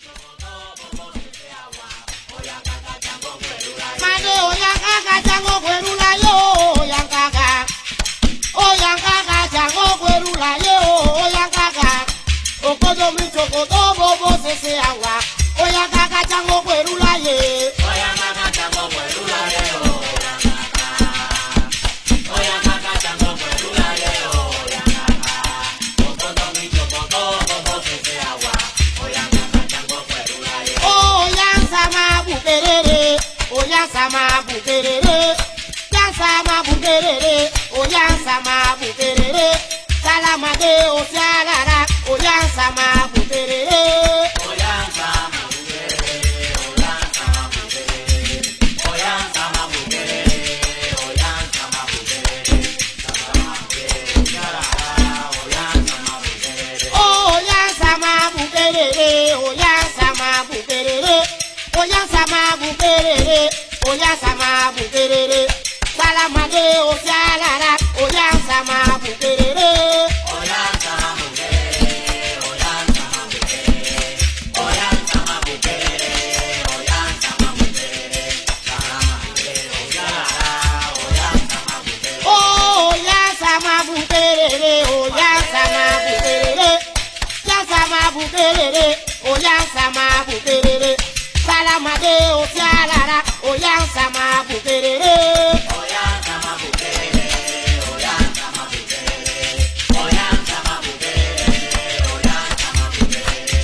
Made oyangaka jango kwerula yo oyangaka. Oyangaka jango kwerula yo oyangaka. Okodo mi chokodo bobo sese awa. Oyangaka jango kwerula ye. Oyangaka jango kwerula ye oyangaka. Oyangaka jango kwerula ye oyangaka. Okodo mi chokodo bobo sese awa. Oyangaka jango kwerula ye. Oyansama bukerere. Oyansama bukerere. Yansama bukerere. Oyansama bukerere. Salamade osialara. Oyansama bukerere. Oyansama bukerere. Oyansama bukerere. Oyansama bukerere. Oyansama bukerere. Salamade osialara. Oyansama bukerere. Oyansama bukerere. Oyansama bukerere. Oyansama bukerere. Oyansama bukerere. Salamade osialara. Oyansama bukerere. Oyansama bukerere. Oyansama bukerere. Oyansama bukerere. Oyansama bukerere. Salamade osialara. Oyansama bukerere. Oyansama bukerere. Oyansama bukerere. Yansama bukerere. Oyansama bukerere. Salamade osialara. Oyansama bukerere. Oyansama bukerere. Oyansama bukerere. Oyansama bukerere. Oyansama bukerere.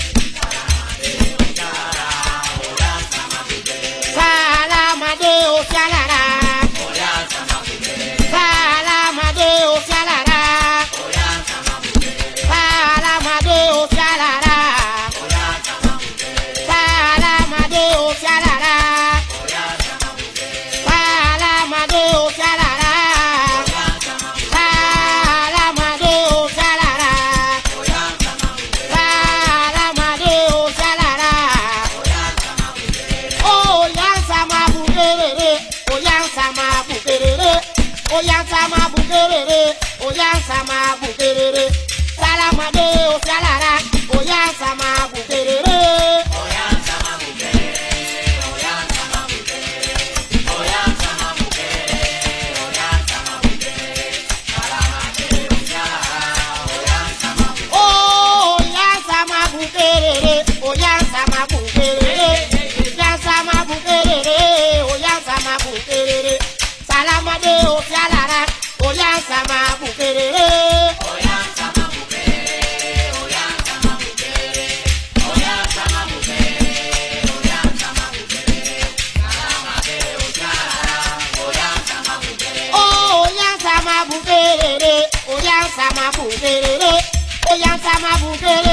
Salamade osialara. Salamade osialara. Oyansama bukerere. Salamade osialara. Oyansama bukerere. Salamade osialara. Oyansama bukerere. Salamade osialara. Oyansama bukerere. Salamade osialara. Salamade osialara. Oyansama bukerere. Salamade osialara. Oyansama bukerere. Oyansama bukerere. Oyansama bukerere. Oyansama bukerere. Salamade osialara. Oyansama bukerere. Oyansama bukerere. Oyansama bukerere. Oyansama bukerere. Oyansama bukerere. Salamade osialara. Oyansama bukerere. Oyansama bukerere. Oyansama bukerere. Oyansama bukerere. Oyansama bukerere. Salamade osialara. Oyansama bukerere. Oyansama bukerere. Oyansama bukerere. Oyansama bukerere. Oyansama bukerere. Salamade osialara. Oyansama bukerere. Oyansama bukerere. Oyansama bukerere. Oyansama bukerere.